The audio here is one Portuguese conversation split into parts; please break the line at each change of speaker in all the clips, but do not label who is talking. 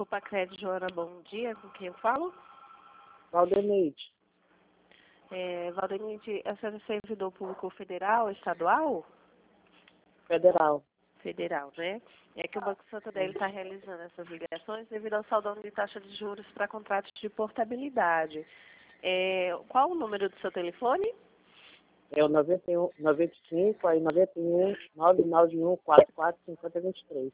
Copacred, Joana, bom dia. Com quem eu falo?
Valdeneide.
Valdeneide, a senhora é servidor público federal, estadual?
Federal.
Federal, né? É que o Banco Santander está realizando essas ligações devido ao saldão de taxa de juros para contratos de portabilidade. Qual o número do seu telefone?
É o 95, aí 91, 991, 44, 5023.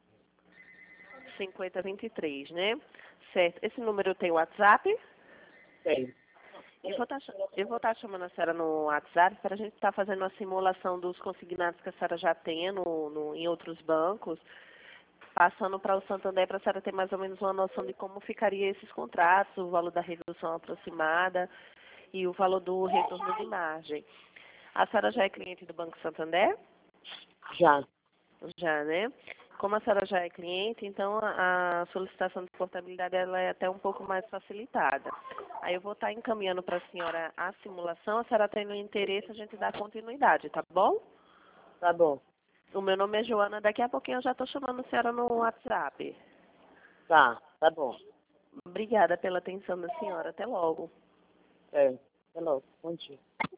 5023, né? Certo. Esse número tem WhatsApp?
Tem.
Eu vou estar chamando a senhora no WhatsApp para a gente estar fazendo uma simulação dos consignados que a senhora já tem em outros bancos, passando para o Santander para a senhora ter mais ou menos uma noção de como ficaria esses contratos, o valor da redução aproximada e o valor do retorno de margem. A senhora já é cliente do Banco Santander?
Já.
Já, né? Como a senhora já é cliente, então a solicitação de portabilidade ela é até um pouco mais facilitada. Aí eu vou estar encaminhando para a senhora a simulação, a senhora tendo interesse, a gente dá continuidade, tá bom?
Tá bom.
O meu nome é Joana, daqui a pouquinho eu já estou chamando a senhora no WhatsApp.
Tá bom.
Obrigada pela atenção da senhora, até logo.
Até logo. Bom dia.